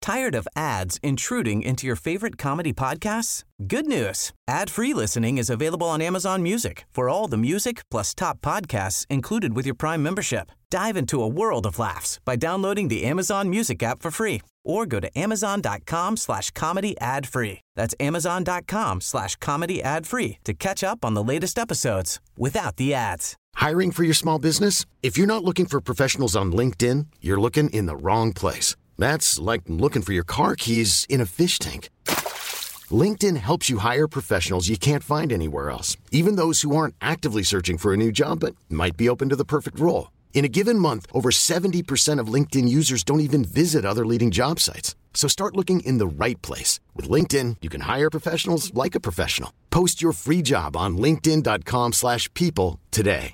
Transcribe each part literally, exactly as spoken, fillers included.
Tired of ads intruding into your favorite comedy podcasts? Good news. Ad-free listening is available on Amazon Music for all the music plus top podcasts included with your Prime membership. Dive into a world of laughs by downloading the Amazon Music app for free or go to amazon.com slash comedy ad free. That's amazon.com slash comedy ad free to catch up on the latest episodes without the ads. Hiring for your small business? If you're not looking for professionals on LinkedIn, you're looking in the wrong place. That's like looking for your car keys in a fish tank. LinkedIn helps you hire professionals you can't find anywhere else, even those who aren't actively searching for a new job but might be open to the perfect role. In a given month, over seventy percent of LinkedIn users don't even visit other leading job sites. So start looking in the right place. With LinkedIn, you can hire professionals like a professional. Post your free job on linkedin.com slash people today.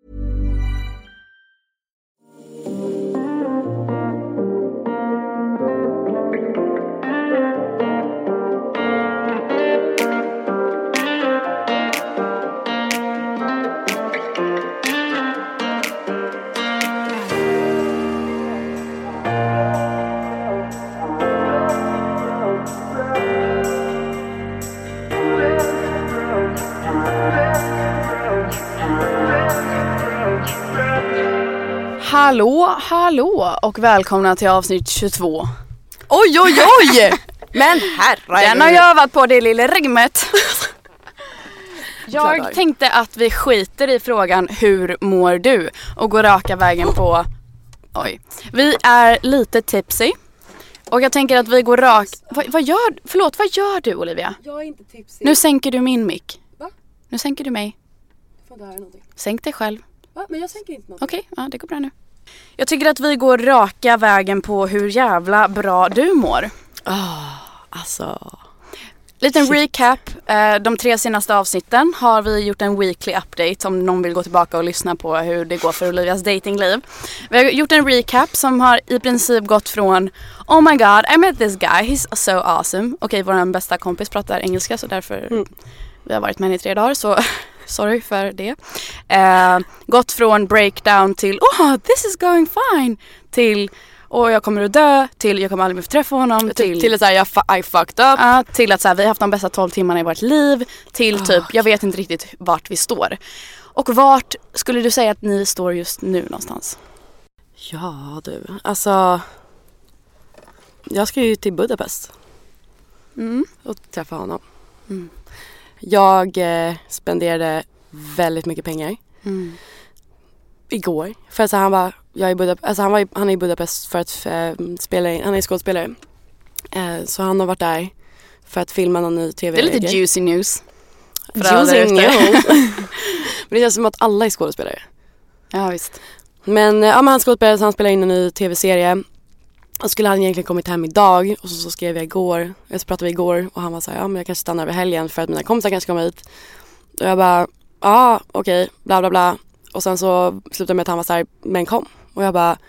Hallå, hallå och välkomna till avsnitt tjugotvå. Oj, oj, oj! Men herre. Den har jag övat på det lilla rimmet. Jag tänkte att vi skiter i frågan hur mår du och går raka vägen på... Oj. Vi är lite tipsy. Och jag tänker att vi går rak... Vad, vad gör... Förlåt, vad gör du, Olivia? Jag är inte tipsy. Nu sänker du min mick. Va? Nu sänker du mig. Jag får inte höra någonting. Sänk dig själv. Va? Men jag sänker inte någonting. Okej, okay, ja, det går bra nu. Jag tycker att vi går raka vägen på hur jävla bra du mår. Oh, alltså... Liten Shit. recap. De tre senaste avsnitten har vi gjort en weekly update om någon vill gå tillbaka och lyssna på hur det går för Olivias datingliv. Vi har gjort en recap som har i princip gått från oh my god, I met this guy, he's so awesome. Okej, okay, vår bästa kompis pratar engelska så därför mm. vi har varit med i tre dagar så sorry för det. Eh, gått från breakdown till oh this is going fine till och jag kommer att dö, till jag kommer aldrig mer få träffa honom, till, till att säga jag fu- I fucked up, uh, till att så här, vi har haft de bästa tolv timmarna i vårt liv, till oh. typ, jag vet inte riktigt vart vi står. Och vart skulle du säga att ni står just nu någonstans? Ja du, alltså jag ska ju till Budapest mm. och träffa honom. Mm. Jag eh, spenderade väldigt mycket pengar mm. igår. För alltså, han var jag är i Budapest, alltså han var i, han är i Budapest för att äh, spela in, han är skådespelare. Äh, så han har varit där för att filma någon ny tv. Det är lite juicy news. Juicy news. Men det känns som att alla är skådespelare. Ja visst. Men ja, men han skådespelare så han spelar in en ny tv-serie. Och skulle han egentligen kommit hem idag och så, så skrev jag igår. Jag så pratade vi igår och han var så här, ja men jag kanske stannar över helgen för att mina kompisar kanske kommer hit. Och jag bara, ja okej, okay, bla bla bla. Och sen så slutade med att han var så här, men kom. Och jag bara,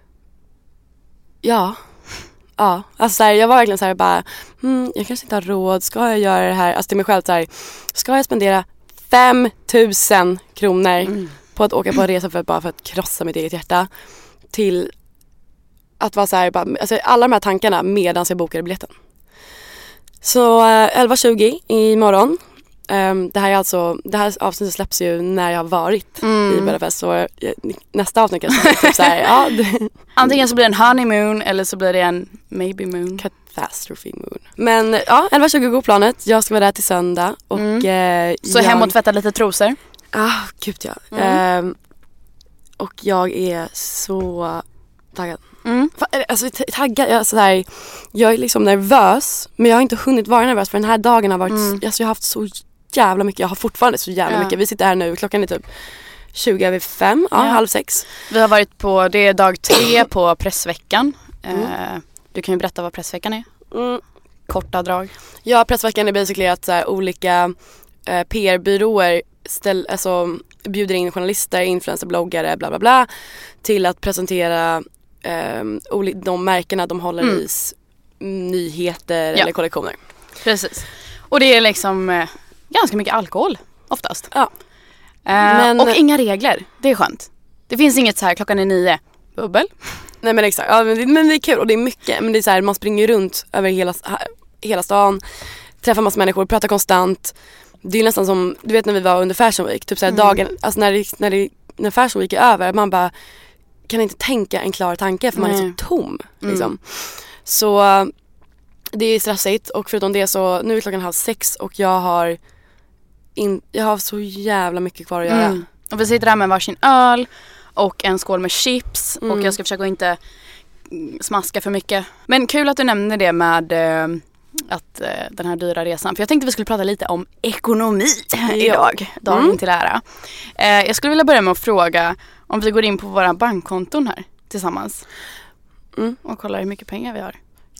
ja, ja. Alltså så här, jag var verkligen så här bara, hmm, jag kanske inte har råd, ska jag göra det här? Alltså till mig själv så här, ska jag spendera fem tusen kronor mm. på att åka på en resa för att bara för att krossa mitt eget hjärta? Till att vara så här, bara, alltså alla de här tankarna medan jag bokade biljetten. Så eh, elva tjugo imorgon. Um, det här är alltså, det här avsnittet släpps ju när jag har varit mm. i Budapest. Så jag, nästa avsnitt kanske är typ så här, ja, det... Antingen så blir det en honeymoon eller så blir det en maybe moon. Catastrophe moon. Men ja, elva tjugo går planet. Jag ska vara där till söndag och, mm. eh, så jag... hem och tvätta lite trosor. Ah, gud ja. Mm. Um, och jag är så taggad. Mm. Alltså taggad, jag, så här, jag är liksom nervös. Men jag har inte hunnit vara nervös för den här dagen har varit, mm. alltså jag har haft så jävla mycket. Jag har fortfarande så jävla ja. mycket. Vi sitter här nu, klockan är typ tjugo över fem, ja, ja. halv sex. Vi har varit på, det är dag tre på pressveckan. Mm. Uh, du kan ju berätta vad pressveckan är. Mm. Korta drag. Ja, pressveckan är basically att så här, olika uh, P R-byråer ställ, alltså, bjuder in journalister, influencer, bloggare, bla bla bla till att presentera uh, de märkena de håller mm. i nyheter ja. eller kollektioner. Precis. Och det är liksom uh, ganska mycket alkohol oftast. Ja. Uh, Men, och inga regler. Det är skönt. Det finns inget så här klockan är nio. Bubbel. Nej men exakt, ja, men, det, men det är kul och det är mycket. Men det är så här, man springer runt över hela, hela stan, träffar massa människor, pratar konstant. Det är nästan som, du vet när vi var under Fashion Week, typ så här mm. dagen, alltså när, det, när, det, när Fashion Week är över, man bara kan inte tänka en klar tanke för man Nej. är så tom liksom. Mm. Så det är stressigt och förutom det så nu är klockan halv sex och jag har in, jag har så jävla mycket kvar att göra. Mm. Och vi sitter där med varsin öl och en skål med chips mm. och jag ska försöka inte smaska för mycket. Men kul att du nämner det med eh, att eh, den här dyra resan. För jag tänkte vi skulle prata lite om ekonomi idag, dagen mm. till ära. Eh, jag skulle vilja börja med att fråga om vi går in på våra bankkonton här tillsammans mm. och kollar hur mycket pengar vi har.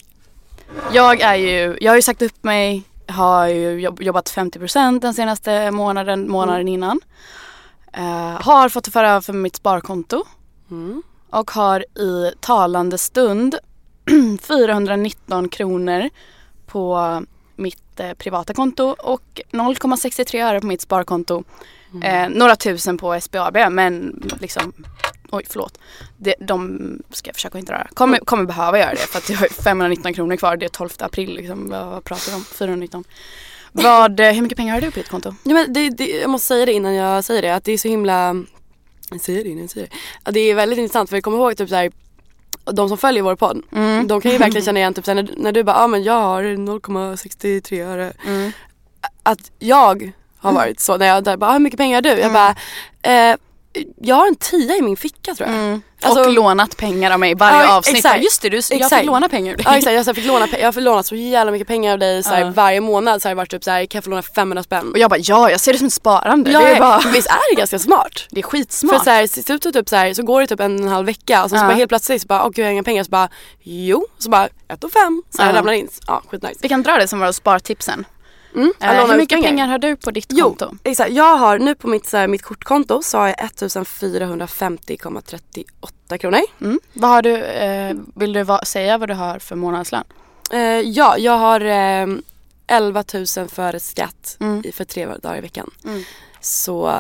Jag är ju, jag har ju sagt upp mig, har ju jobbat femtio procent den senaste månaden, månaden mm. innan. Uh, har fått föra över för mitt sparkonto mm. och har i talande stund fyrahundranitton kronor på mitt eh, privata konto och noll komma sextiotre öre på mitt sparkonto. Mm. Eh, några tusen på S B A B, men liksom, oj förlåt, det, de ska jag försöka inte röra. Kommer, kommer behöva göra det för att jag har femhundranitton kronor kvar, det är tolfte april liksom, vad pratar vi om? fyrahundranitton. Vad, hur mycket pengar har du på ditt konto? Ja, men det, det, jag måste säga det innan jag säger det, att det är så himla, jag säger det innan jag säger det, att det är väldigt intressant för jag kommer ihåg typ så här, de som följer vår podd, mm. de kan ju verkligen känna igen typ så här, när, när du bara, ja ah, men jag har noll komma sextiotre öre, mm. att jag har varit så, när jag där bara, hur mycket pengar har du? Mm. Jag bara, eh, jag har en tia i min ficka tror jag. Mm. Alltså, och lånat pengar av mig varje ja, avsnitt. Exakt. Just det, du, jag fick låna pengar av dig. Ja, exakt, jag fick låna, jag har lånat så jävla mycket pengar av dig såhär, uh. varje månad. Så har det varit typ såhär, kan jag få låna femhundra spänn? Och jag bara, ja, jag ser det som ett sparande. Ja, det är bara... visst är det ganska smart? Det är skitsmart. För såhär, så, så, typ, såhär, så går det typ en, en halv vecka och så, uh. så bara helt plötsligt så bara, åh gud jag har inga pengar. Så bara, jo, så bara ett och fem. Så här uh. ramlar in. Ja, skitnice. Vi kan dra det som våra spartipsen. Mm. Uh, hur mycket pengar. pengar har du på ditt konto? Jo, exakt. Jag har nu på mitt, så här, mitt kortkonto så har jag ettusenfyrahundrafemtio komma trettioåtta kronor. Mm. Vad har du, eh, vill du va- säga vad du har för månadslön? Eh, ja, jag har eh, elva tusen för skatt mm. i, för tre dagar i veckan. Mm. Så...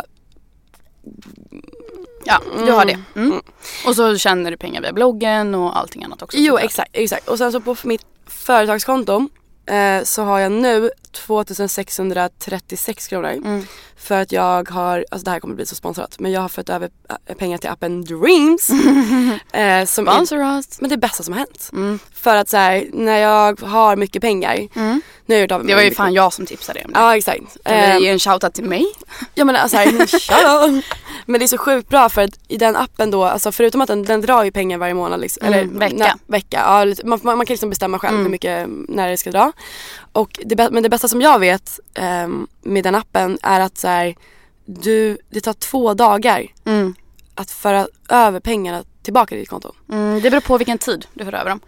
Ja, du har det. Mm. Mm. Och så tjänar du pengar via bloggen och allting annat också. Jo, exakt, exakt. Och sen så på mitt företagskonto Eh, så har jag nu tvåtusensexhundratrettiosex kronor mm. för att jag har, alltså det här kommer bli så sponsrat, men jag har fått över pengar till appen Dreams eh, som är, men det är bästa som har hänt mm. för att så här, när jag har mycket pengar mm. nu är det, det var ju fan jag som tipsade om det. Ja, exakt. Kan eh, du ge en shoutout till mig? Ja men alltså här, men det är så sjukt bra för att i den appen då, alltså förutom att den, den drar ju pengar varje månad liksom, mm, eller vecka, na, vecka ja, man, man, man kan liksom bestämma själv mm. hur mycket, när det ska dra. Och det, men det bästa som jag vet um, med den appen är att så här, du, det tar två dagar mm. att föra över pengarna tillbaka till ditt konto. Mm, det beror på vilken tid du för över dem.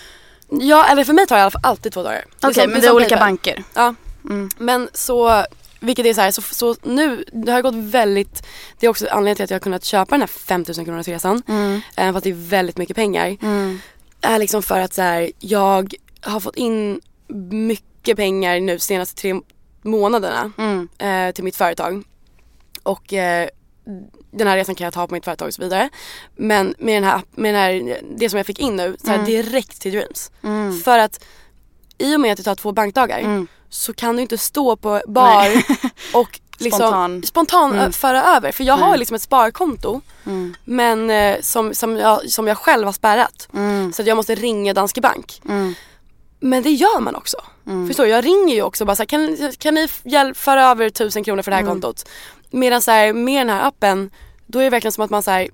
Ja, eller för mig tar det i alla fall alltid två dagar. Okej, okay, men det är olika paper. banker. Ja, mm. men så, vilket är så här, så, så nu, det har gått väldigt, det är också anledningen till att jag har kunnat köpa den här femtusen kronors resan. Mm. Även fast det är väldigt mycket pengar. Mm. Är liksom för att så här, jag har fått in mycket pengar nu senaste tre månaderna mm. eh, till mitt företag. Och eh, den här resan kan jag ta på mitt företag och så vidare. Men med den här, med den här det som jag fick in nu så här, mm. direkt till Dreams. Mm. För att i och med att det tar två bankdagar mm. så kan du inte stå på bar och liksom spontan, spontan mm. föra över. För jag mm. har liksom ett sparkonto mm. men eh, som, som, jag, som jag själv har spärrat. Mm. Så att jag måste ringa Danske Bank. Mm. Men det gör man också. Mm. Förstår du? Jag ringer ju också bara så här, kan, kan ni hjälp föra över tusen kronor för det här mm. kontot? Medan så här, med den här appen, då är det verkligen som att man så här,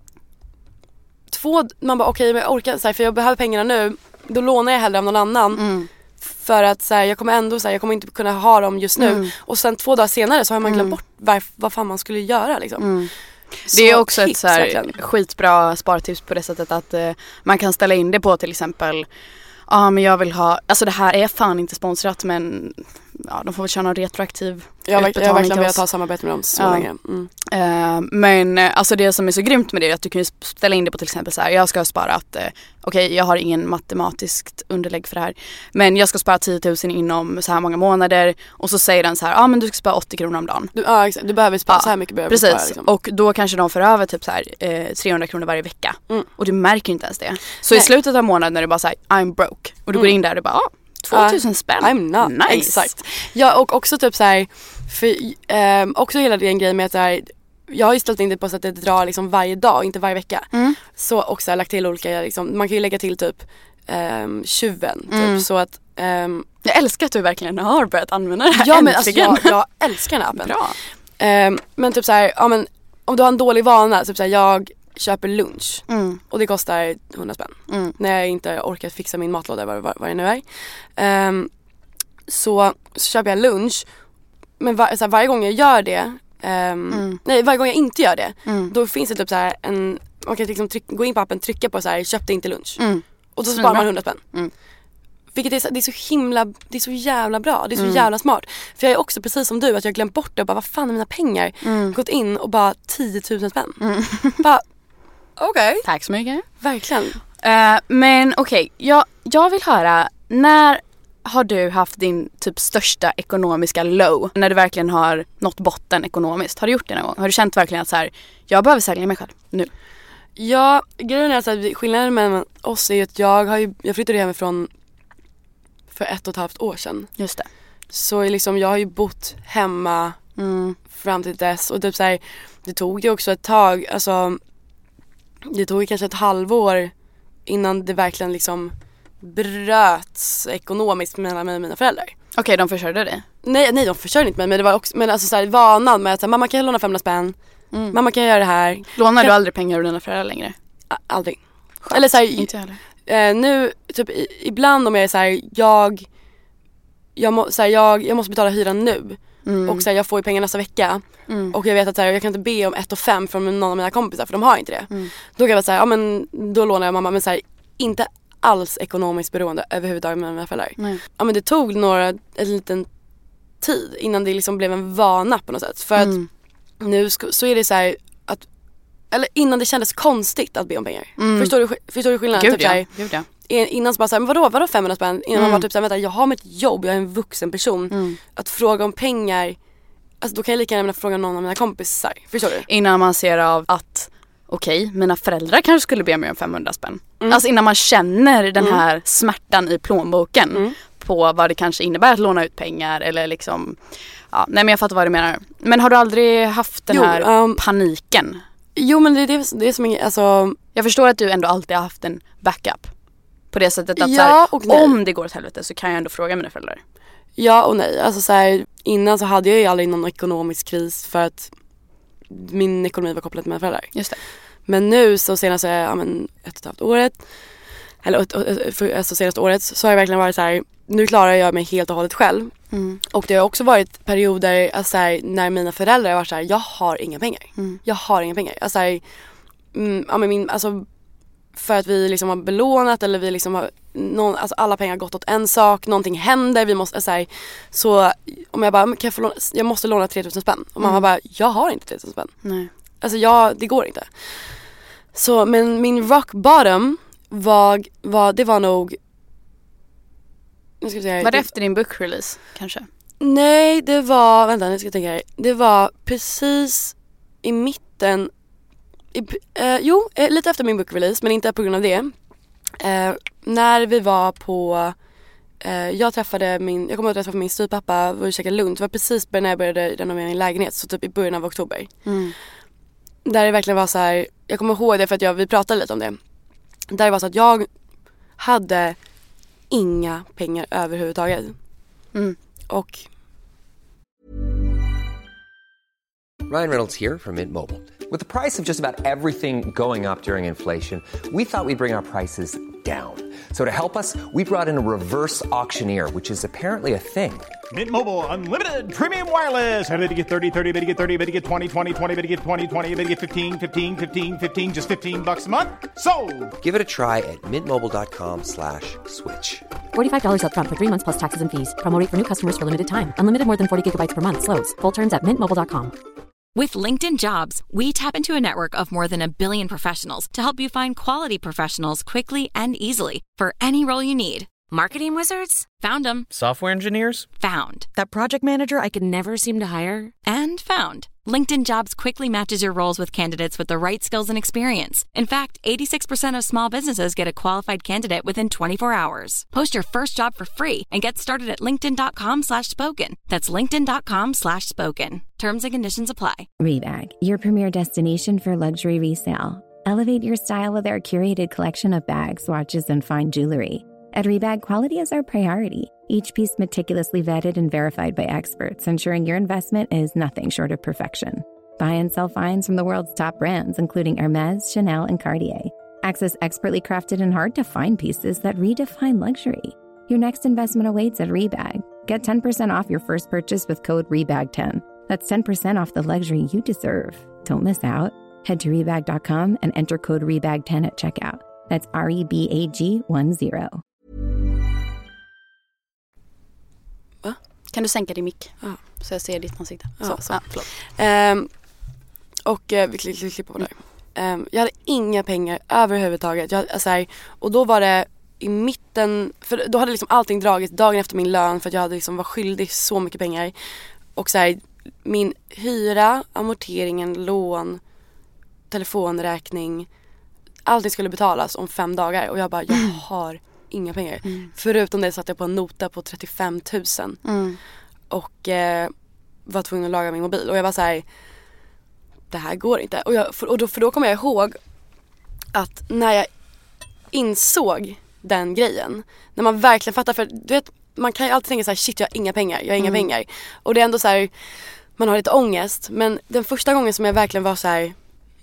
två, man bara okej, okay, jag orkar så här, för jag behöver pengarna nu. Då lånar jag hellre av någon annan. Mm. För att så här, jag kommer ändå så här, jag kommer inte kunna ha dem just nu. Mm. Och sen två dagar senare så har man glömt mm. bort var, vad fan man skulle göra liksom. Mm. Det är också ett så här, skitbra spartips på det sättet att eh, man kan ställa in det på till exempel. Ja, men jag vill ha, alltså det här är fan inte sponsrat, men ja, de får väl köra någon retroaktiv Jag har utbetalning verkligen till velat oss. ha samarbete med dem så Ja. länge. Mm. Uh, men uh, alltså det som är så grymt med det är att du kan ju ställa in det på till exempel så här, jag ska spara att, uh, okej okay, jag har ingen matematiskt underlägg för det här, men jag ska spara tio tusen inom så här många månader, och så säger den så här, ja ah, men du ska spara åttio kronor om dagen. Du, ja exakt, du behöver spara ja, så här mycket. Behöver precis, spara, liksom. Och då kanske de för över typ så här, uh, trehundra kronor varje vecka, mm. och du märker inte ens det. Så Nej. i slutet av månaden när du bara så här, I'm broke, och du mm. går in där och du bara, ah, tvåtusen spänn. I'm not. Nice. Exakt. Ja, och också typ så här, för, eh, också hela den grejen med att så här, jag har ju ställt in det på så att det drar liksom varje dag, inte varje vecka. Mm. Så också har jag lagt till olika, liksom, man kan ju lägga till typ um, tjuven, typ, Mm. så att um, Jag älskar att du verkligen har börjat använda det här. ja, men alltså, äntligen. jag, jag älskar den här appen. Bra. Um, men typ så här, ja, men om du har en dålig vana, typ så här, jag köper lunch Mm. och det kostar hundra spänn. Mm. När jag inte orkar fixa min matlåda, vad, vad, vad det nu är. Um, så, så köper jag lunch. Men var, så här, varje gång jag gör det, um, Mm. nej varje gång jag inte gör det, Mm. då finns det typ så här en, man kan liksom tryck, gå in på appen, trycka på så här, köpte inte lunch. Mm. Och så Svinbra. sparar man hundra spänn. Mm. Vilket är så, det är så himla, det är så jävla bra, det är så Mm. jävla smart. För jag är också precis som du, att jag har glömt bort det och bara, vad fan är mina pengar? Mm. Gått in och bara tio tusen spänn. Mm. Bara, okej. Okay. Tack så mycket. Verkligen. Uh, men okej, okay, jag, jag vill höra, när har du haft din typ största ekonomiska low? När du verkligen har nått botten ekonomiskt. Har du gjort det någon gång? Har du känt verkligen att så här, jag behöver sälja mig själv nu? Ja, grejen är så att skillnaden mellan oss är ju att jag har ju, jag flyttade hemifrån för ett och ett halvt år sedan. Just det. Så liksom, jag har ju bott hemma Mm. fram till dess. Och typ så här, det tog ju också ett tag, alltså det tog ju kanske ett halvår innan det verkligen liksom bröts ekonomiskt mellan mig och mina föräldrar. Okej, okay, de försörjde dig? Nej, nej de försörjde inte mig, men det var också, men alltså så här, vanan med att så här, mamma kan jag låna femhundra spänn, Mm. mamma kan jag göra det här. Lånar kan... du aldrig pengar av dina föräldrar längre? A- aldrig. Skönt. Eller så här, inte heller. Eh, nu, typ i, ibland om jag är så här, jag jag, må, så här, jag jag måste betala hyran nu. Mm. Och så här, jag får ju pengar nästa vecka. Mm. Och jag vet att så här, jag kan inte be om ett och fem från någon av mina kompisar, för de har inte det. Mm. Då kan jag vara så här, ja men då lånar jag mamma, men så här, inte alls ekonomiskt beroende överhuvudtaget med mina föräldrar. Nej. Ja men det tog några, en liten tid innan det liksom blev en vana på något sätt. För Mm. att nu sk- så är det så här att, eller innan det kändes konstigt att be om pengar. Mm. Förstår du, förstår du skillnaden? Gud, Typ så här, ja. Gud ja. innan så bara såhär, men vadå, vadå femhundra spänn? Innan Mm. man var typ såhär, vänta jag har mitt jobb, jag är en vuxen person. Mm. Att fråga om pengar, alltså då kan jag lika gärna fråga någon av mina kompisar. Förstår du? Innan man ser av att okej, okay, mina föräldrar kanske skulle be mig om femhundra spänn. Mm. Alltså innan man känner den Mm. här smärtan i plånboken Mm. på vad det kanske innebär att låna ut pengar eller liksom, ja, nej men jag fattar vad du menar. Men har du aldrig haft den Jo, här um, paniken? Jo men det är det, det är som en, alltså. Jag förstår att du ändå alltid har haft en backup. På det sättet att Ja, så här, och nej. om det går åt helvete så kan jag ändå fråga mina föräldrar. Ja och nej, alltså så här, innan så hade jag ju aldrig någon ekonomisk kris för att min ekonomi var kopplad till mina föräldrar. Just det. Men nu så senaste, ja men ett och ett halvt året, eller ett, ett, för, alltså senaste året så har jag verkligen varit så här, nu klarar jag mig helt och hållet själv. Mm. Och det har också varit perioder alltså här, när mina föräldrar har varit så här, jag har inga pengar. Mm. Jag har inga pengar. Alltså, här, mm, ja, men min, alltså för att vi liksom har belånat eller vi liksom har någon, alltså alla pengar har gått åt en sak, någonting händer, vi måste alltså, här, så om jag bara, kan jag, få låna, jag måste låna tre tusen spänn och mamma Mm. bara, jag har inte tre tusen spänn. Nej. Alltså jag, det går inte. Så men min rock bottom var, var det var nog, nu ska vi se, Var det efter din book release kanske? nej, det var, vänta nu ska jag tänka här. Det var precis i mitten, i, eh, jo, eh, lite efter min book release, men inte på grund av det. Eh, när vi var på, eh, jag träffade min, jag kommer att träffa min styvpappa och käka lunch. Det var precis när jag började renovera min lägenhet, så typ i början av oktober. Mm. Där det verkligen var så här, jag kommer ihåg det för att jag, vi pratade lite om det. Där det var så att jag hade inga pengar överhuvudtaget. Mm. Och Ryan Reynolds here from Mint Mobile. With the price of just about everything going up during inflation, we thought we'd bring our prices down. So to help us, we brought in a reverse auctioneer, which is apparently a thing. Mint Mobile Unlimited Premium Wireless. How to get thirty, thirty, how to get thirty, how to get twenty, twenty, twenty, how to get twenty, twenty, how to get fifteen, fifteen, fifteen, fifteen, just fifteen bucks a month? Sold! Give it a try at mintmobile.com slash switch. forty-five dollars up front for three months plus taxes and fees. Promo rate for new customers for limited time. Unlimited more than forty gigabytes per month. Slows full terms at mint mobile dot com. With LinkedIn Jobs, we tap into a network of more than a billion professionals to help you find quality professionals quickly and easily for any role you need. Marketing wizards? Found them. Software engineers? Found. That project manager I could never seem to hire? And found. LinkedIn Jobs quickly matches your roles with candidates with the right skills and experience. In fact, eighty-six percent of small businesses get a qualified candidate within twenty-four hours. Post your first job for free and get started at linkedin.com slash spoken. That's linkedin.com slash spoken. Terms and conditions apply. Rebag, your premier destination for luxury resale. Elevate your style with our curated collection of bags, watches, and fine jewelry. At Rebag, quality is our priority. Each piece meticulously vetted and verified by experts, ensuring your investment is nothing short of perfection. Buy and sell finds from the world's top brands, including Hermès, Chanel, and Cartier. Access expertly crafted and hard-to-find pieces that redefine luxury. Your next investment awaits at Rebag. Get ten percent off your first purchase with code rebag ten. That's ten percent off the luxury you deserve. Don't miss out. Head to rebag dot com and enter code rebag ten at checkout. That's R E B A G one zero. Va? Kan du sänka din mick? Ja. Så jag ser ditt ansikte. Ja, så, så. Ja, förlåt. Um, och uh, vi klippar klipp på det. Um, jag hade inga pengar överhuvudtaget. Jag, alltså här, och då var det i mitten, för då hade liksom allting dragit dagen efter min lön för att jag hade liksom var skyldig så mycket pengar. Och så här, min hyra, amorteringen, lån, telefonräkning, allting skulle betalas om fem dagar. Och jag bara, jag har inga pengar. Mm. Förutom det satt jag på en nota på trettiofem tusen. Mm. Och eh, var tvungen att laga min mobil. Och jag var så här, det här går inte. Och, jag, för, och då, för då kommer jag ihåg att när jag insåg den grejen, när man verkligen fattar, för du vet, man kan ju alltid tänka så här, shit, jag har inga pengar, jag har inga mm. pengar. Och det är ändå så här, man har lite ångest. Men den första gången som jag verkligen var så här,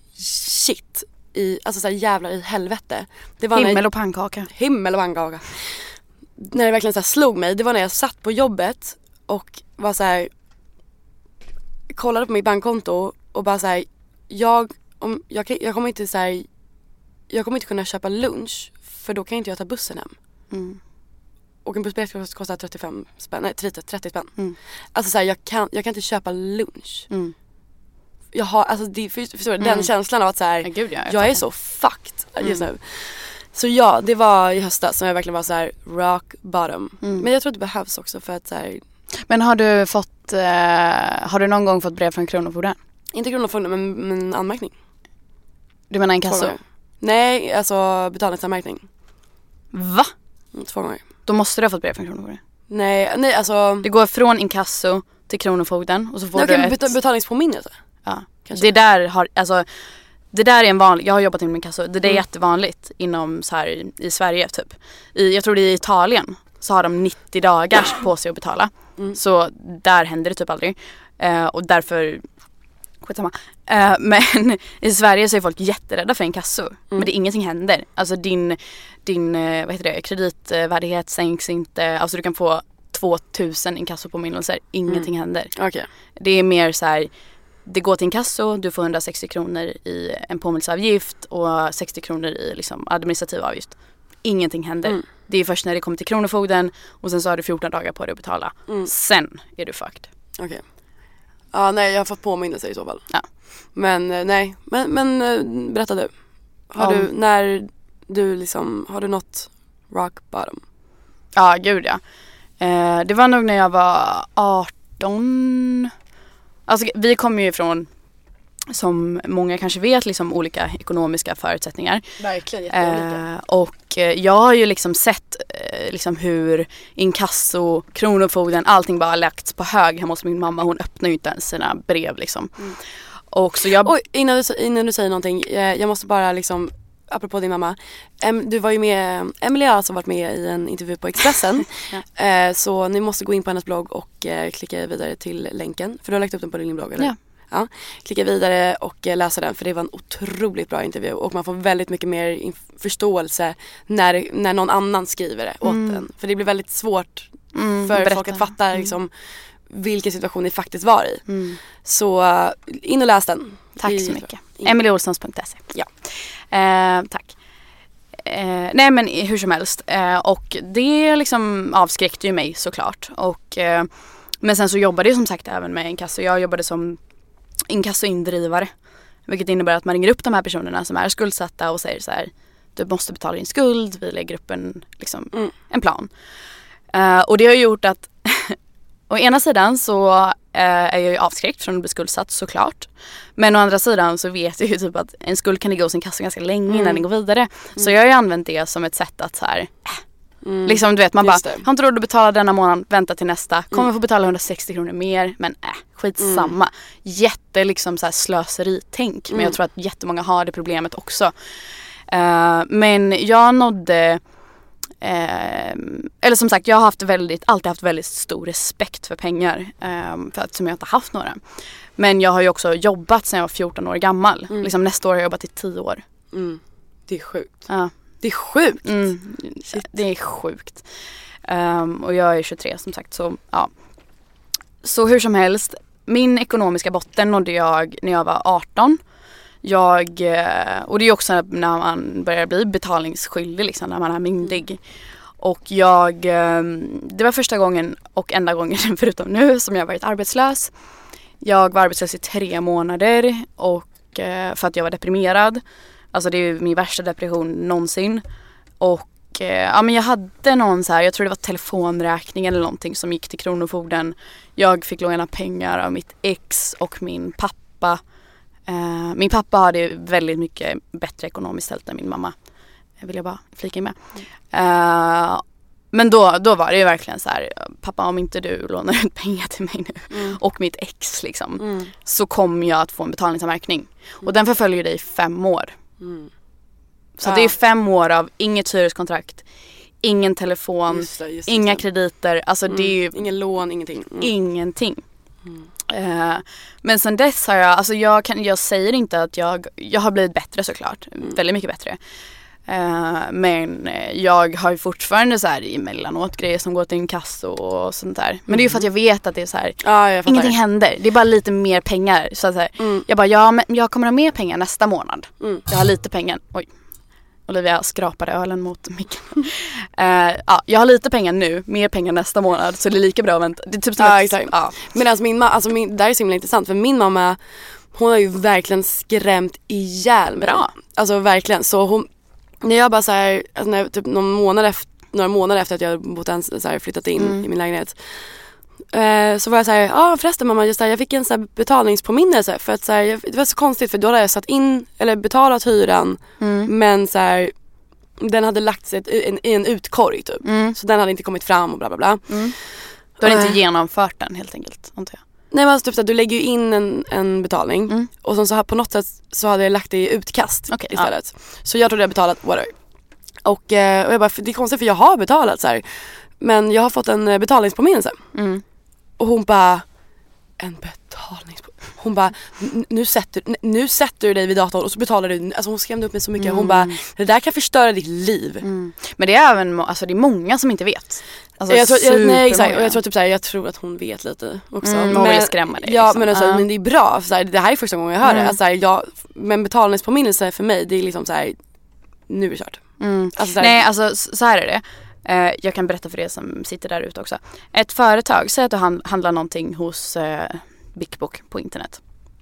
shit, i, alltså så här, jävlar i helvete. Det var himmel när, och pannkaka. Himmel och pannkaka. När det verkligen så här slog mig, det var när jag satt på jobbet och var så här, kollade på mitt bankkonto och bara så här, jag, om, jag, kan, jag kommer inte så här, jag kommer inte kunna köpa lunch för då kan inte jag ta bussen hem. Mm. Och en bussbiljett kostar trettiofem spänn, nej trettio, trettio spänn. Mm. Alltså så här, jag kan, jag kan inte köpa lunch. Mm. Jag har, alltså det, förstår du, mm. den känslan av att så här, ja, gud, ja, jag, jag är så fucked just mm. nu. Så ja, det var i höstas som jag verkligen var så här rock bottom. Mm. Men jag tror att det behövs också för att så här. Men har du fått, eh, har du någon gång fått brev från Kronofogden? Inte Kronofogden, men, men anmärkning. Du menar en kasso? Nej, alltså betalningsanmärkning. Va? Mm, två gånger. Då måste du ha fått brev från Kronofogden? Nej, nej alltså. Det går från inkasso till Kronofogden och så får nej, du okay, ett... betalningspåminnelse. Ja. Kanske. Det där har, alltså det där är en vanlig, jag har jobbat inom inkasso. Det där mm. är jättevanligt inom så här i, i Sverige typ. I, jag tror det är i Italien så har de nittio dagar på sig att betala. Mm. Så där händer det typ aldrig. Uh, och därför skitsamma. Uh, men i Sverige så är folk jätterädda för inkasso. Mm. Men det ingenting händer. Alltså din din uh, vad heter det, kreditvärdighet sänks inte. Alltså du kan få tvåtusen inkassopåminnelser. Ingenting mm. händer. Okay. Det är mer så här, det går till inkasso, du får hundrasextio kronor i en påminnelseavgift och sextio kronor i liksom administrativ avgift. Ingenting händer. Mm. Det är först när det kommer till Kronofogden och sen så har du fjorton dagar på dig att betala. Mm. Sen är du fucked. Okej. Okay. Ja, nej, jag har fått påminnelse i så fall. Ja. Men nej, men, men berätta du. Har um. du, när du liksom, har du nått rock bottom? Ja, gud ja. Eh, det var nog när jag var arton. Alltså vi kommer ju ifrån, som många kanske vet, liksom olika ekonomiska förutsättningar. Verkligen, jätteolika. Eh, och jag har ju liksom sett eh, liksom hur inkasso, Kronofogden, allting bara lagts på hög hemma hos min mamma. Hon öppnar ju inte ens sina brev liksom. Mm. Och så jag... Oj, innan du, innan du säger någonting, eh, jag måste bara liksom, apropå din mamma, em, du var ju med, Emily har alltså varit med i en intervju på Expressen. Ja. eh, så ni måste gå in på hennes blogg och eh, klicka vidare till länken, för du har lagt upp den på din blogg, eller? Ja. Ja, klicka vidare och eh, läsa den, för det var en otroligt bra intervju och man får väldigt mycket mer inf- förståelse när, när någon annan skriver det åt Mm. en. För det blir väldigt svårt Mm, för berätta. folk att fatta Mm. liksom, vilken situation ni faktiskt var i. Mm. Så uh, in och läs den. Tack Det är så jättebra. mycket. In. emily olssons punkt se. Ja. Eh, tack. Eh, nej men hur som helst. Eh, och det liksom avskräckte ju mig såklart. Och, eh, men sen så jobbade jag som sagt även med inkasso. Jag jobbade som inkassoindrivare. Vilket innebär att man ringer upp de här personerna som är skuldsatta och säger så här: du måste betala din skuld, vi lägger upp en, liksom, Mm. en plan. Eh, och det har gjort att å ena sidan så eh, är jag ju avskräckt från att bli skuldsatt såklart. Men å andra sidan så vet jag ju typ att en skuld kan ligga hos en kassa ganska länge Mm. innan den går vidare. Så jag har ju använt det som ett sätt att så här, äh, Mm. liksom du vet man bara, Just det. har inte råd att betala denna månad, vänta till nästa. Kommer Mm. få betala hundrasextio kronor mer, men äh, skitsamma. Jätte liksom så här slöseritänk. Men Mm. jag tror att jättemånga har det problemet också. Eh, men jag nådde Eh, eller som sagt, jag har haft väldigt, alltid haft väldigt stor respekt för pengar. Eh, för att som jag inte haft några. Men jag har ju också jobbat sedan jag var fjorton år gammal. Mm. Liksom nästa år har jag jobbat i tio år. Mm. Det är sjukt. Ja. Det är sjukt. Mm. Det är sjukt. Um, och jag är tjugotre som sagt. Så, ja. Så hur som helst, min ekonomiska botten nådde jag när jag var arton. Jag, och det är också när man börjar bli betalningsskyldig liksom, när man är myndig. Och jag, det var första gången och enda gången förutom nu som jag varit arbetslös. Jag var arbetslös i tre månader och för att jag var deprimerad. Alltså det är ju min värsta depression någonsin. Och ja, men jag hade någon så här, jag tror det var telefonräkningen eller någonting som gick till Kronofogden. Jag fick låna pengar av mitt ex och min pappa. Uh, min pappa hade väldigt mycket bättre ekonomiskt ställt än min mamma. Det vill jag bara flika in med. Uh, men då, då var det ju verkligen så här: pappa, om inte du lånar ut pengar till mig nu Mm. och mitt ex liksom, Mm. så kommer jag att få en betalningsanmärkning. Och den förföljer dig i fem år. Mm. Så Ja. det är fem år av inget hyreskontrakt, ingen telefon, Just det, just det, inga just det. krediter. Alltså Mm. det är ju ingen lån, ingenting. Mm. ingenting. Mm. Uh, men sen dess har jag, alltså jag, kan, jag säger inte att jag, jag har blivit bättre såklart, Mm. väldigt mycket bättre. Uh, men jag har ju fortfarande så här emellanåt grejer som går till inkasso och sånt där. Men det är ju för att jag vet att det är så här, Ja, jag fattar. ingenting händer. Det är bara lite mer pengar. Så att så här, Mm. jag bara, ja men jag kommer ha mer pengar nästa månad. Mm. Jag har lite pengar. Oj. Olivia skrapade ölen mot micken. uh, ja, jag har lite pengar nu, mer pengar nästa månad. Så det är lika bra att vänta. Det är typ som Ja, ett, exakt. ja. Men alltså min mamma, alltså min, det här är så himla intressant för min mamma, hon har ju verkligen skrämt ihjäl mig. Bra. Alltså verkligen, så hon, när jag bara så här, alltså när, typ någon månad efter, några månader efter att jag bott ens, så här, flyttat in Mm. i min lägenhet, eh, så var jag så här, ja ah, förresten mamma, just här, jag fick en så här betalningspåminnelse för att så här, jag, det var så konstigt för då hade jag satt in eller betalat hyran, Mm. men så här, den hade lagt sig i en, en utkorg typ, Mm. så den hade inte kommit fram och bla bla bla. Mm. Du har inte Eh. genomfört den helt enkelt, antar jag. Nej men alltså typ så här, du lägger ju in en, en betalning Mm. och sen så här på något sätt så hade jag lagt det i utkast Okej, istället. Så jag trodde jag betalat whatever. Och, eh, och jag bara, för det är konstigt för jag har betalat så här. Men jag har fått en eh, betalningspåminnelse. Mm. Och hon bara, en betalningspåminnelse? Hon bara, "N- nu sätter, n- nu sätter du dig vid datorn och så betalar du. Alltså hon skrämde upp mig så mycket. Hon bara, det där kan förstöra ditt liv. Mm. Men det är även, må- alltså det är många som inte vet. Alltså jag tror, jag, nej exakt, supermånga. och jag tror typ såhär, jag tror att hon vet lite också. Mm, hon vill skrämma dig, Ja liksom. men, alltså, Ja. men det är bra, för såhär, det här är första gången jag hör Mm. det. Alltså, såhär, jag, men betalningspåminnelse för mig, det är liksom såhär, nu är det kört. Mm. Alltså, såhär, Nej, alltså s- så här är det. Eh, jag kan berätta för er som sitter där ute också. Ett företag, säg att du hand- handlar någonting hos eh, Big Book på internet.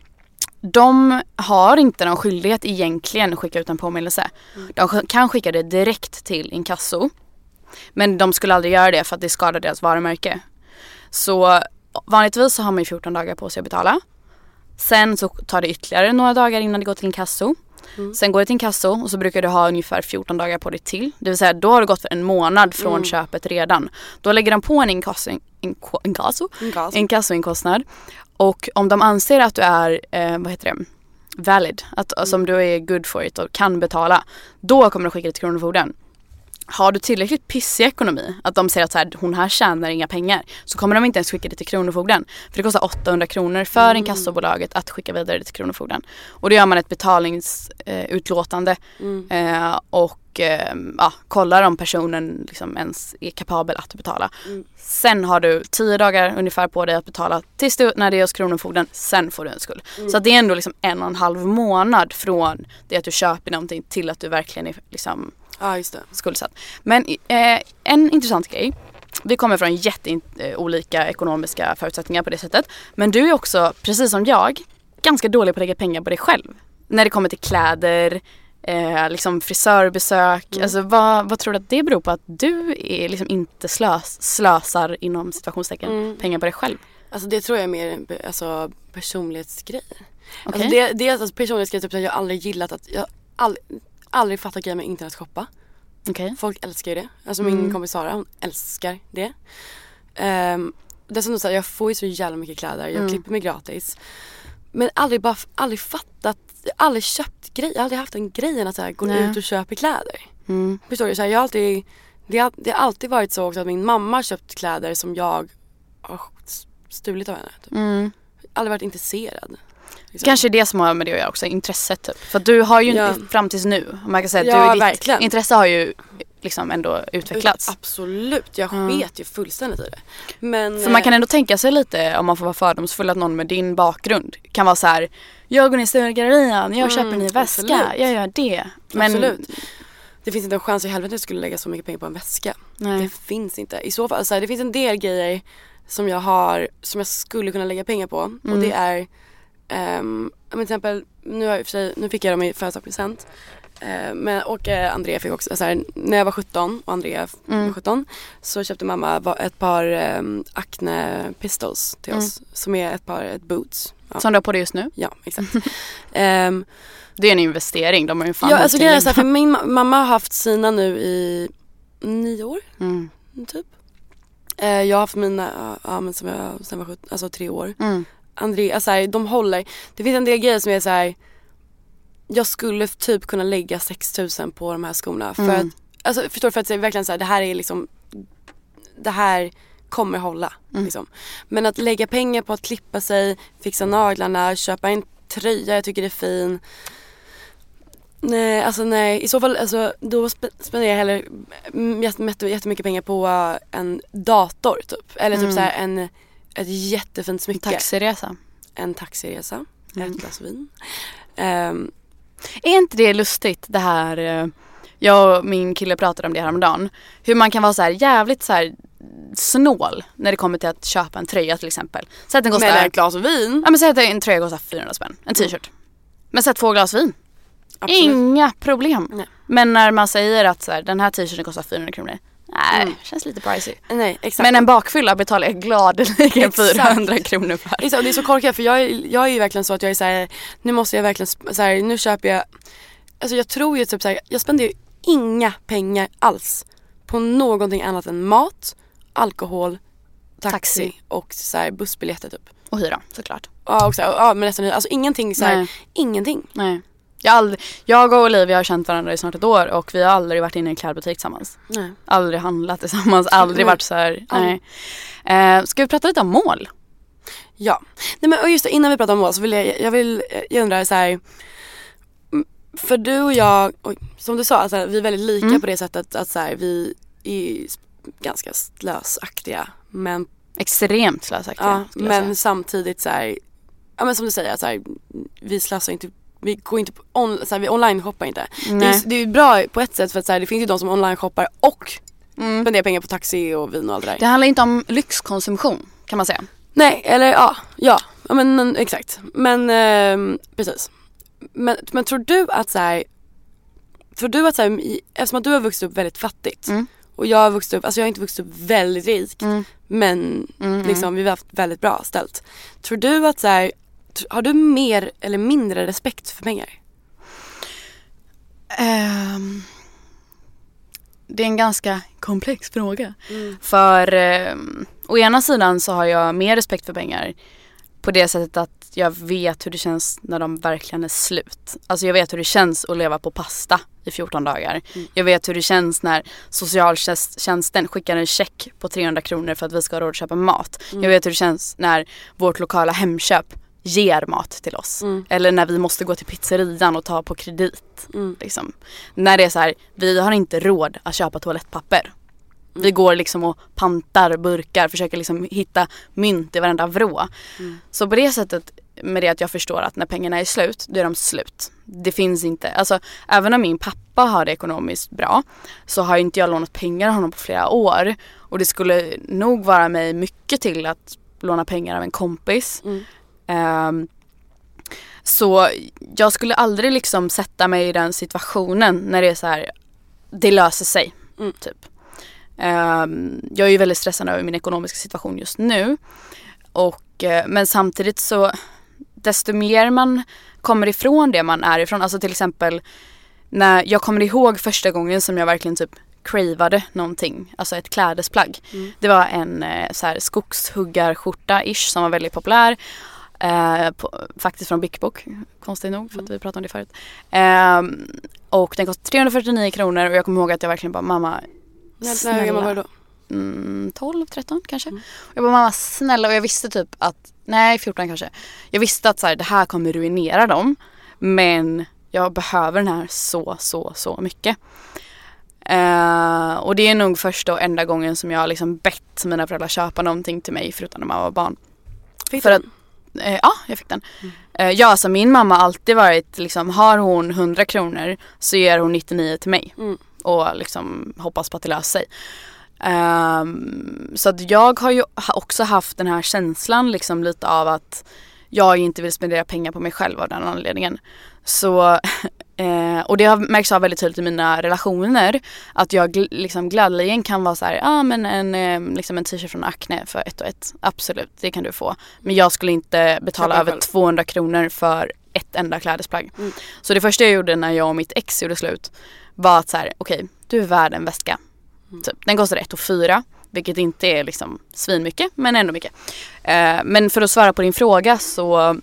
De har inte någon skyldighet egentligen att skicka ut en påminnelse. De sk- kan skicka det direkt till inkasso. Men de skulle aldrig göra det för att det skadar deras varumärke. Så vanligtvis så har man ju fjorton dagar på sig att betala. Sen så tar det ytterligare några dagar innan det går till inkasso. Mm. Sen går det till inkasso och så brukar du ha ungefär fjorton dagar på det till. Det vill säga då har det gått för en månad från Mm. köpet redan. Då lägger de på en inkasso, inko, inkasso, Inkasso. inkassoinkostnad. Och om de anser att du är, eh, vad heter det, valid, att, alltså om du är good for it och kan betala, då kommer de skicka det till Kronofogden. har du tillräckligt pissig ekonomi att de säger att så här, hon här tjänar inga pengar, så kommer de inte ens skicka det till Kronofogden. För det kostar åttahundra kronor för mm. inkassobolaget att skicka vidare det till Kronofogden. Och då gör man ett betalningsutlåtande eh, mm. eh, och eh, ja, kollar om personen liksom ens är kapabel att betala. Mm. Sen har du tio dagar ungefär på dig att betala tills du, när det är hos Kronofogden, sen får du en skuld. Mm. Så att det är ändå liksom en och en halv månad från det att du köper någonting till att du verkligen är liksom ja, just det. skuldsatt. Men eh, en intressant grej. Vi kommer från jätteolika ekonomiska förutsättningar på det sättet. Men du är också, precis som jag, ganska dålig på att lägga pengar på dig själv. När det kommer till kläder, eh, liksom frisörbesök. Mm. Alltså, vad, vad tror du att det beror på att du är liksom inte slös, slösar inom situationstecken mm. pengar på dig själv? Alltså det tror jag är mer alltså, personlighetsgrej. Okay. Alltså, det, det är alltså personlighetsgrej typ, att jag aldrig gillat att jag aldrig, aldrig fattat grejer med internetshoppa. Okay. Folk älskar ju det. Alltså min mm. kompis Sara, hon älskar det. Um, dessutom så här, jag får ju så jävla mycket kläder. Jag mm. klipper mig gratis. Men aldrig bara aldrig fattat, aldrig köpt grejer. Aldrig haft en grejen att så här, gå Nej. ut och köpa kläder. Mm. Förstår du? Så här, jag har alltid, det, har, det har alltid varit så också att min mamma har köpt kläder som jag har stulit av henne. Typ. Mm. Aldrig varit intresserad. Liksom. Kanske det som har med det att göra också, intresset typ. För du har ju ja. fram tills nu, man kan säga att ja, du, ditt verkligen. intresse har ju liksom ändå utvecklats. Absolut, jag mm. vet ju fullständigt i det. Men, för man kan ändå tänka sig lite, om man får vara fördomsfull, att någon med din bakgrund kan vara så här: jag går ner i Sturegallerian, jag mm, köper en ny väska, absolut. jag gör det. Men absolut. Det finns inte en chans i helvete att jag skulle lägga så mycket pengar på en väska. Nej. Det finns inte. I så fall, så här, det finns en del grejer som jag har, som jag skulle kunna lägga pengar på. Mm. Och det är Um, men till exempel, nu, har jag för sig, nu fick jag dem i födelsedagspresent. Uh, men, och uh, Andrea fick också, så här, när jag var sjutton och Andrea mm. var sjutton, så köpte mamma ett par um, Acne Pistols till oss. Mm. Som är ett par ett boots. Ja. Som du har på det just nu? Ja, exakt. um, det är en investering, de har ju fan. Ja, alltså det är så här, för min ma- mamma har haft sina nu i nio år. Mm. Typ. Uh, jag har haft mina, uh, ja men som jag sen var sjutton, alltså tre år. Mm. Andrea, så här, de håller. Det finns en del grejer som är så här, jag skulle typ kunna lägga sex tusen på de här skorna för mm. att, alltså förstår du, för att säga verkligen så här, det här är liksom, det här kommer hålla mm. liksom. Men att lägga pengar på att klippa sig, fixa naglarna, köpa en tröja jag tycker det är fin. Nej, alltså nej, i så fall alltså, då spenderar jag hellre jätt, jättemycket pengar på en dator typ, eller typ mm. så här en ett jättefint smycke. Taxiresa. En taxiresa. Mm. Ett glas vin. Um, är inte det lustigt det här? Jag och min kille pratade om det häromdagen. Hur man kan vara så här jävligt så här snål när det kommer till att köpa en tröja till exempel. Så att den kostar med ett glas vin. Ja, men säg att en tröja kostar fyrahundra spänn. En t-shirt. Mm. Men sätt två glas vin. Absolut. Inga problem. Nej. Men när man säger att så här, den här t-shirten kostar fyrahundra kronor. Nej, mm. känns lite pricey. Nej, exakt. Men en bakfylla betalar jag gladeligen fyrahundra kronor för. Exakt, det är så korkat för jag är, jag är ju verkligen så att jag är så här, nu måste jag verkligen så här, nu köper jag, alltså jag tror ju typ så här, jag spenderar ju inga pengar alls på någonting annat än mat, alkohol, taxi, taxi. och så här, bussbiljetter typ. Och hyra, såklart. Ja, och så här, ja, men nästan alltså ingenting så här, Nej. ingenting. Nej. Jag, aldrig, jag och Olivia har känt varandra i snart ett år och vi har aldrig varit inne i en klädbutik tillsammans. Nej. Aldrig handlat tillsammans, aldrig varit så här. Nej. Eh, ska vi prata lite om mål? Ja. Nej, men och just det, innan vi pratar om mål så vill jag, jag vill, jag undrar så här, för du och jag, och, som du sa, alltså, vi är väldigt lika mm. på det sättet att så här, vi är ganska slösaktiga, men extremt slösaktiga. Ja, men samtidigt så här, ja men som du säger så här, vi slösar inte. Vi går inte på on, så här, vi online shoppar inte. Det är, det är bra på ett sätt för att så här, det finns ju de som online shoppar och mm. spenderar pengar på taxi och vin och allt det där. Det handlar inte om lyxkonsumtion kan man säga. Nej, eller ja, ja, ja men exakt. Men eh, precis. Men, men tror du att så här, tror du att så här, eftersom att du har vuxit upp väldigt fattigt mm. och jag har vuxit upp, alltså jag har inte vuxit upp väldigt rik mm. men mm. liksom vi har haft väldigt bra ställt. Tror du att så här, har du mer eller mindre respekt för pengar? Um, det är en ganska komplex fråga. Mm. För um, å ena sidan så har jag mer respekt för pengar på det sättet att jag vet hur det känns när de verkligen är slut. Alltså jag vet hur det känns att leva på pasta i fjorton dagar. Mm. Jag vet hur det känns när socialtjänsten skickar en check på trehundra kronor för att vi ska ha råd att köpa mat. Mm. Jag vet hur det känns när vårt lokala Hemköp ger mat till oss. Mm. Eller när vi måste gå till pizzerian och ta på kredit. Mm. Liksom. När det är så här, vi har inte råd att köpa toalettpapper. Mm. Vi går liksom och pantar burkar, försöker liksom hitta mynt i varenda vrå. Mm. Så på det sättet, med det att jag förstår att när pengarna är slut, då är de slut. Det finns inte, alltså även om min pappa har det ekonomiskt bra, så har inte jag lånat pengar av honom på flera år. Och det skulle nog vara mig mycket till att låna pengar av en kompis. Mm. Um, så jag skulle aldrig liksom sätta mig i den situationen när det är så här, det löser sig. Mm. Typ. Um, jag är ju väldigt stressad över min ekonomiska situation just nu. Och, uh, men samtidigt så desto mer man kommer ifrån det man är ifrån. Alltså till exempel när jag kommer ihåg första gången som jag verkligen typ cravade någonting. Alltså ett klädesplagg. Mm. Det var en uh, så här skogshuggarskjorta-ish som var väldigt populär. Uh, på, faktiskt från Big Book. Konstigt nog för att mm. vi pratade om det förut. Uh, och den kostade trehundrafyrtionio kronor. Och jag kommer ihåg att jag verkligen bara, mamma, snälla. Hur gammal var du då? Mm, tolv, tretton kanske. Mm. Och jag bara, mamma snälla. Och jag visste typ att, nej fjorton kanske. Jag visste att så här, det här kommer ruinera dem. Men jag behöver den här så, så, så mycket. Uh, och det är nog första och enda gången som jag har liksom bett mina föräldrar köpa någonting till mig förutom när man var barn. Fick För du att, uh, ja, jag fick den. Mm. Uh, ja, så min mamma har alltid varit liksom, har hon hundra kronor så ger hon nittionio till mig. Mm. Och liksom hoppas på att det löser sig. Um, så att jag har ju också haft den här känslan liksom lite av att jag inte vill spendera pengar på mig själv av den anledningen. Så, eh, och det har märks av väldigt tydligt i mina relationer att jag gl- liksom gladeligen kan vara så här, ja ah, men en, eh, liksom en t-shirt från Acne för ett och ett, absolut, det kan du få. Men jag skulle inte betala över tvåhundra kronor för ett enda klädesplagg. Mm. Så det första jag gjorde när jag och mitt ex gjorde slut var att så här, okej, okay, du är värd en väska. Mm. Typ. Den kostar ett och fyra, vilket inte är liksom svinmycket, men ändå mycket. Eh, men för att svara på din fråga så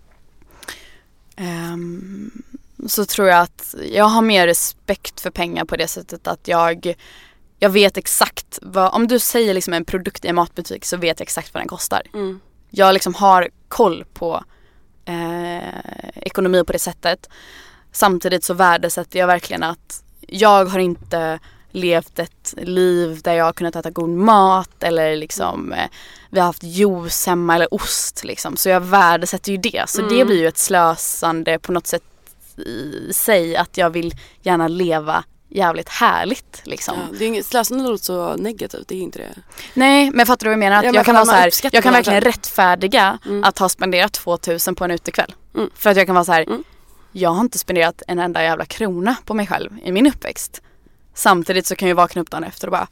Um, så tror jag att jag har mer respekt för pengar på det sättet att jag jag vet exakt vad, om du säger liksom en produkt i en matbutik så vet jag exakt vad den kostar. Mm. Jag liksom har koll på eh, ekonomi på det sättet. Samtidigt så värdesätter jag verkligen att jag har inte levt ett liv där jag har kunnat äta god mat eller liksom eh, vi har haft juice hemma eller ost liksom. Så jag värdesätter ju det. Så mm. det blir ju ett slösande på något sätt i sig att jag vill gärna leva jävligt härligt liksom. Ja, det är inget slösande låter så negativt, det är inte det. Nej, men fattar du vad jag menar? Att ja, jag kan vara så här, jag kan verkligen rättfärdiga mm. att ha spenderat tvåtusen på en utekväll. Mm. För att jag kan vara så här, mm. jag har inte spenderat en enda jävla krona på mig själv i min uppväxt. Samtidigt så kan jag vakna upp dagen efter och bara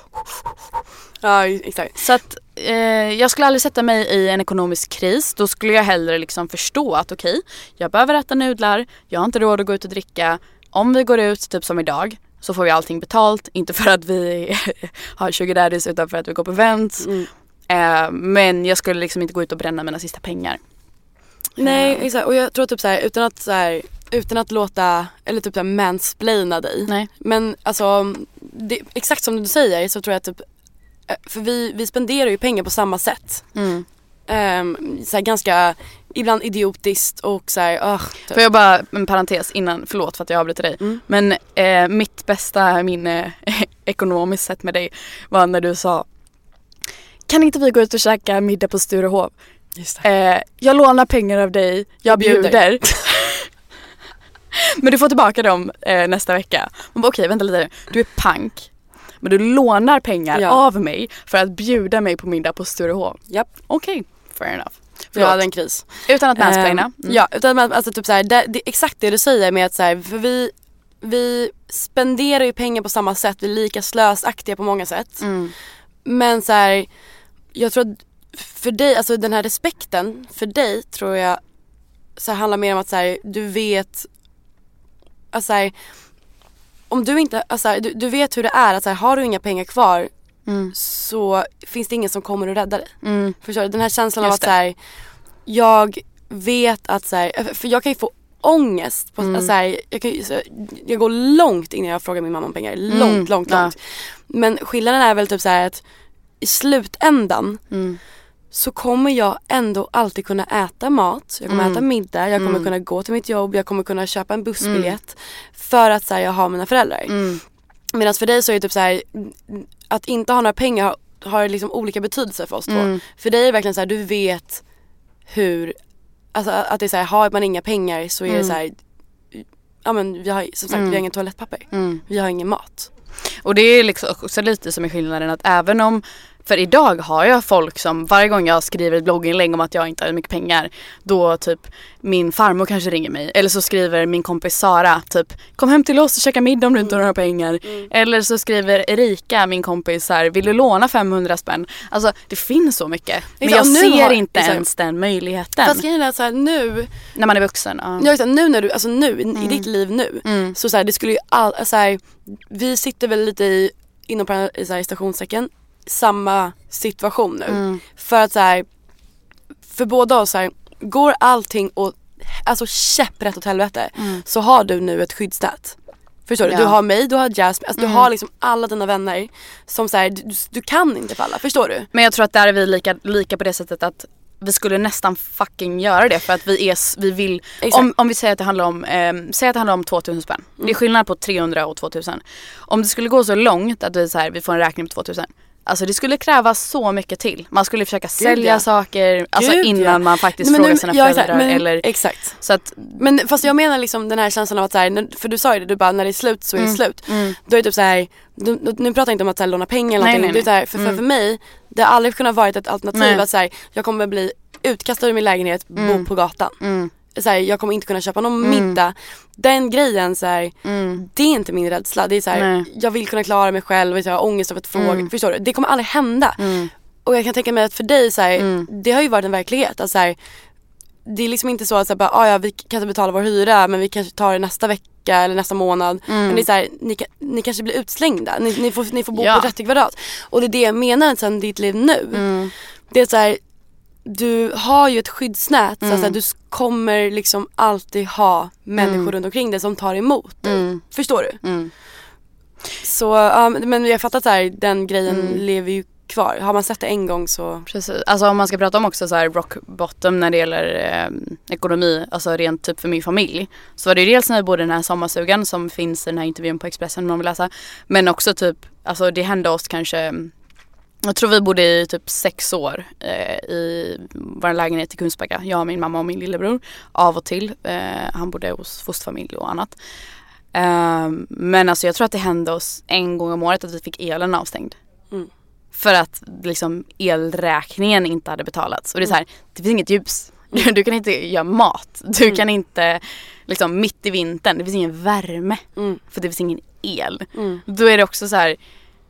ja, exakt. Så att eh, jag skulle aldrig sätta mig i en ekonomisk kris. Då skulle jag hellre liksom förstå att okej, okay, jag behöver äta nudlar, jag har inte råd att gå ut och dricka. Om vi går ut, typ som idag, så får vi allting betalt. Inte för att vi har sugar daddies utan för att vi går på events. Mm. eh, Men jag skulle liksom inte gå ut och bränna mina sista pengar. Nej, eh. exakt. Och jag tror typ så här, utan att så här, utan att låta, eller typ så här mansplaina dig. Nej. Men alltså det, exakt som du säger så tror jag typ, för vi, vi spenderar ju pengar på samma sätt. Mm. Um, så här ganska ibland idiotiskt och så här, uh, typ. Får jag bara en parentes innan, förlåt för att jag avbryter dig. Mm. Men eh, mitt bästa minne ekonomiskt sett med dig var när du sa, kan inte vi gå ut och käka middag på Sturehov? Just det. Eh, jag lånar pengar av dig, jag bjuder. bjuder. Men du får tillbaka dem eh, nästa vecka. Man bara, okej, vänta lite. Du är pank. Men du lånar pengar ja. av mig för att bjuda mig på middag på Sturehov. Japp. Okej, okay. Fair enough. För jag hade en kris. Utan att mansplaina. Mm. Ja, utan att alltså typ så här, det, det, exakt det du säger med att så här, för vi vi spenderar ju pengar på samma sätt, vi är lika slösaktiga på många sätt. Mm. Men så här, jag tror att för dig, alltså den här respekten för dig tror jag så här, handlar mer om att så här, du vet alltså här, om du inte alltså här, du, du vet hur det är att så här, har du inga pengar kvar mm. så finns det ingen som kommer att rädda dig. Mm. Förstår du? Den här känslan Just av att så här, jag vet att så här, för jag kan ju få ångest på, mm. så här, jag, kan, så, jag går långt innan jag frågar min mamma om pengar. Långt, mm. långt, långt. Ja. Men skillnaden är väl typ så här att i slutändan mm. så kommer jag ändå alltid kunna äta mat. Jag kommer mm. äta middag. Jag kommer mm. kunna gå till mitt jobb. Jag kommer kunna köpa en bussbiljett. Mm. För att så här, jag har mina föräldrar. Mm. Medan för dig så är det typ så här, att inte ha några pengar har, har liksom olika betydelser för oss mm. två. För dig är det verkligen så här, du vet hur, alltså att det är så här, har man inga pengar så är mm. det så här, ja men vi har som sagt mm. vi har ingen toalettpapper. Mm. Vi har ingen mat. Och det är liksom också lite som är skillnaden att även om, för idag har jag folk som varje gång jag skriver ett blogginlägg om att jag inte har mycket pengar, då typ min farmor kanske ringer mig. Eller så skriver min kompis Sara typ, kom hem till oss och käka middag om du inte har några pengar. Mm. Eller så skriver Erika, min kompis, så här, vill du låna femhundra spänn? Alltså det finns så mycket. Men jag nu ser har, inte exakt. ens den möjligheten. Fast grejen är så här, nu när man är vuxen. Ja. Jag vet, nu när du, alltså nu mm. i ditt liv nu mm. så, så här, det skulle ju all, så här, vi sitter väl lite i inom så här, stationstecken samma situation nu. Mm. För att så här, för båda oss så här, går allting och alltså käpprätt åt helvete mm. så har du nu ett skyddsnät. Förstår du? Ja. Du har mig, du har Jasmine, alltså mm. du har liksom alla dina vänner som så här, du, du kan inte falla, förstår du? Men jag tror att där är vi lika, lika på det sättet att vi skulle nästan fucking göra det för att vi är, vi vill, om, om vi säger att det handlar om, eh, säger att det handlar om tvåtusen spänn. Mm. Det är skillnad på trehundra och tvåtusen. Om det skulle gå så långt att vi, så här, vi får en räkning på tvåtusen. Alltså det skulle kräva så mycket till. Man skulle försöka sälja ja. saker alltså Gud, innan ja. man faktiskt men, frågar sina ja, föräldrar. Men, eller, exakt. Så att, men fast jag menar liksom den här känslan av att så här, för du sa ju det, du bara när det är slut så är det mm, slut. Mm. Då är det typ så här, du, nu pratar jag inte om att så här, låna pengar eller nej, någonting. Nej, nej. Det är så här, för, mm. för, för mig, det har aldrig kunnat vara ett alternativ nej. att så här, jag kommer bli utkastad ur min lägenhet, mm. bo på gatan. Mm. Så här, jag kommer inte kunna köpa någon mm. middag. Den grejen så här, mm. det är inte min rädsla. Det är så här, jag vill kunna klara mig själv och jag har ångest av ett fråga. Mm. Förstår du? Det kommer aldrig hända. Mm. Och jag kan tänka mig att för dig så här, mm. det har ju varit en verklighet. Alltså, så här, det är liksom inte så att så här, bara, ah, ja, vi kan inte betala vår hyra men vi kanske tar det nästa vecka eller nästa månad. Mm. Men det är så här, ni, ni kanske blir utslängda. Ni, ni, får, ni får bo ja. på trettio kvadrat. Och det är det jag menar sen ditt liv nu. Mm. Det är så här, du har ju ett skyddsnät mm. så att du kommer liksom alltid ha människor mm. runt omkring dig som tar emot dig. Mm. Förstår du? Mm. Så ja, men jag fattar att så här, den grejen mm. lever ju kvar. Har man sett det en gång så... Precis. Alltså om man ska prata om också så här rock bottom när det gäller eh, ekonomi, alltså rent typ för min familj. Så var det ju dels när jag bodde i den här sommarstugan som finns i den här intervjun på Expressen om någon vill läsa. Men också typ, alltså det hände oss kanske... Jag tror vi bodde i typ sex år eh, i vår lägenhet i Kungsbacka. Jag, min mamma och min lillebror. Av och till. Eh, han bodde hos fosterfamilj och annat. Eh, men alltså jag tror att det hände oss en gång om året att vi fick elen avstängd. Mm. För att liksom elräkningen inte hade betalats. Och det är så här, det finns inget ljus. Du, du kan inte göra mat. Du mm. kan inte, liksom mitt i vintern, det finns ingen värme. Mm. För det finns ingen el. Mm. Då är det också så här...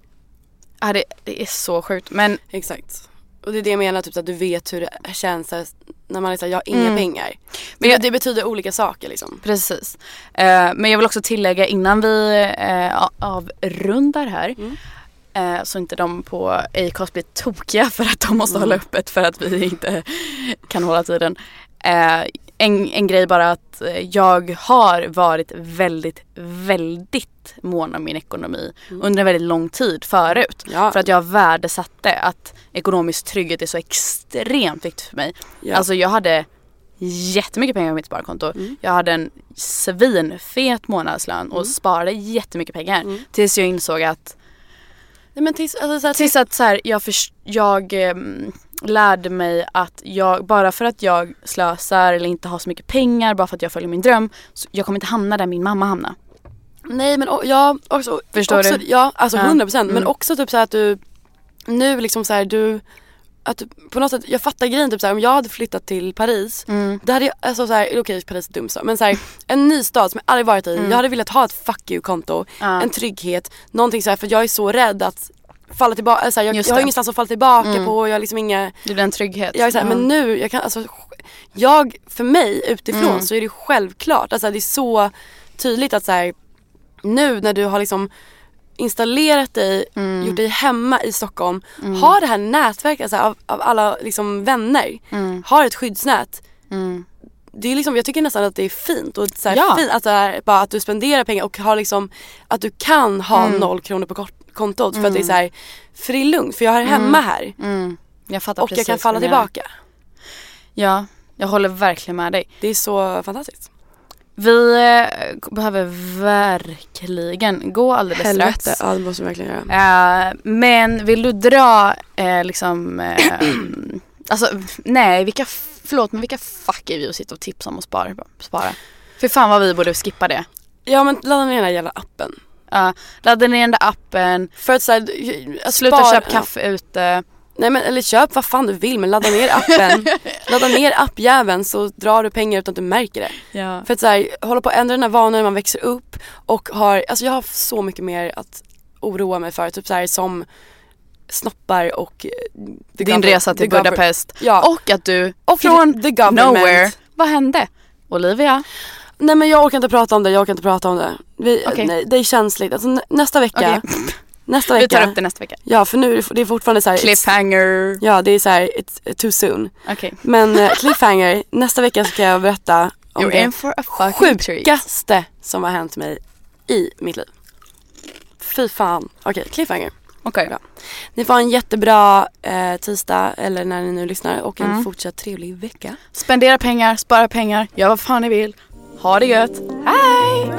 Ja, det, det är så sjukt. Men exakt. Och det är det jag menar, typ, att du vet hur det känns när man är så här, jag har inga mm. pengar. Men det, det betyder olika saker liksom. Precis. Uh, men jag vill också tillägga innan vi uh, avrundar här. Mm. Uh, så inte de på Acast blir tokiga för att de måste mm. hålla öppet för att vi inte kan hålla tiden. Uh, en, en grej bara att jag har varit väldigt, väldigt mån om min ekonomi mm. under en väldigt lång tid förut. Ja. För att jag värdesatte att ekonomisk trygghet är så extremt viktigt för mig. Ja. Alltså jag hade jättemycket pengar på mitt sparkonto. Mm. Jag hade en svinfet månadslön mm. och sparade jättemycket pengar. Mm. Tills jag insåg att Nej, men tills, alltså, så här, tills att så här, jag, för, jag um, lärde mig att jag, bara för att jag slösar eller inte har så mycket pengar, bara för att jag följer min dröm, så jag kommer inte hamna där min mamma hamnar. Nej, men ja, också, förstår också, du? Ja, alltså ja. hundra procent. Mm. Men också typ så här att du nu liksom så här, du att på något sätt, jag fattar grejen typ så här, om jag hade flyttat till Paris, mm. det hade jag, alltså så här, okej, okay, Paris är dumt så, men så här, en ny stad som jag aldrig varit i, mm. jag hade velat ha ett fuck you-konto, ja. en trygghet, någonting så här, för jag är så rädd att falla tillbaka, alltså, jag, jag har ingenstans att falla tillbaka mm. på, jag har liksom inga... Det blir en trygghet. Jag är så här, mm. men nu, jag kan, alltså, jag, för mig utifrån mm. så är det självklart, alltså det är så tydligt att så här, nu när du har liksom installerat dig, Mm. gjort dig hemma i Stockholm, Mm. har det här nätverket alltså, av, av alla liksom, vänner, Mm. har ett skyddsnät. Mm. Det är liksom, jag tycker nästan att det är fint och så här Ja. fint att, så här, bara att du spenderar pengar och har liksom, att du kan ha Mm. noll kronor på kort- kontot för att det är Mm. så här, för det är lugnt för jag är hemma här Mm. Jag fattar och precis jag kan falla vad du menar. tillbaka. Ja, jag håller verkligen med dig. Det är så fantastiskt. Vi eh, behöver verkligen gå alldeles Helvete, strax. ja det måste vi verkligen göra. Uh, men vill du dra eh, liksom eh, alltså nej, vilka förlåt men vilka fuck är vi att sitta och tipsa om och spara, spara. För fan vad vi borde skippa det. Ja men ladda ner den här jävla appen. Uh, ladda ner den där appen. För att såhär, sluta spara, köpa kaffe ja. ute. Nej men eller köp vad fan du vill men ladda ner appen. Ladda ner appjäveln så drar du pengar utan att du märker det. Ja. För att såhär, hålla på att ändra den här vanan när man växer upp och har, alltså jag har så mycket mer att oroa mig för. Typ såhär som snoppar och din gover- resa till Budapest. Ja. Och att du och från the government. Nowhere. Vad hände? Olivia? Nej men jag orkar inte prata om det, jag orkar inte prata om det. Vi, okay. nej, det är känsligt. Alltså, nä- nästa vecka. Okay. Nästa vecka. Vi tar upp det nästa vecka. Ja för nu är det, det är fortfarande så här. Cliffhanger. Ja det är så här, it's too soon. Okay. Men uh, cliffhanger, nästa vecka ska jag berätta om You're det in for a fucking sjukaste treat. Som har hänt mig i mitt liv. Fy fan. Okej, okay, cliffhanger. Okej. Okay. Ni får en jättebra eh, tisdag eller när ni nu lyssnar och en mm. fortsatt trevlig vecka. Spendera pengar, spara pengar, gör vad fan ni vill. Ha det gött. Hej!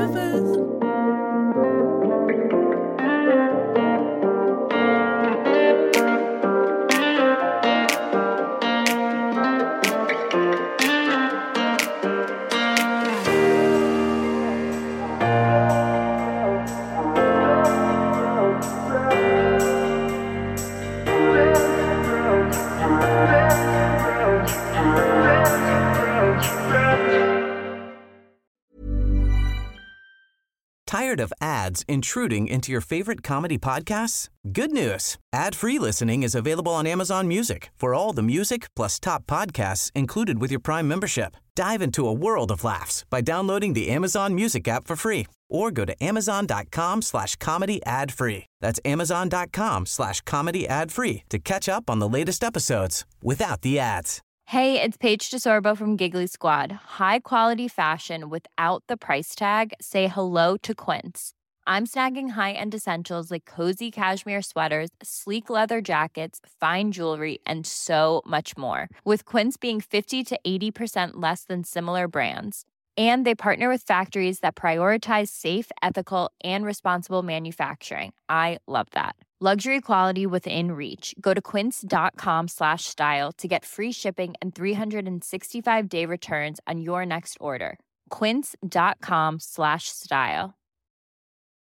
Tired of ads intruding into your favorite comedy podcasts? Good news. Ad-free listening is available on Amazon Music for all the music plus top podcasts included with your Prime membership. Dive into a world of laughs by downloading the Amazon Music app for free or go to amazon.com slash comedy ad free. That's amazon.com slash comedy ad free to catch up on the latest episodes without the ads. Hey, it's Paige DeSorbo from Giggly Squad. High quality fashion without the price tag. Say hello to Quince. I'm snagging high-end essentials like cozy cashmere sweaters, sleek leather jackets, fine jewelry, and so much more. With Quince being fifty to eighty percent less than similar brands. And they partner with factories that prioritize safe, ethical, and responsible manufacturing. I love that. Luxury quality within reach. Go to quince.com slash style to get free shipping and three sixty-five day returns on your next order. Quince.com slash style.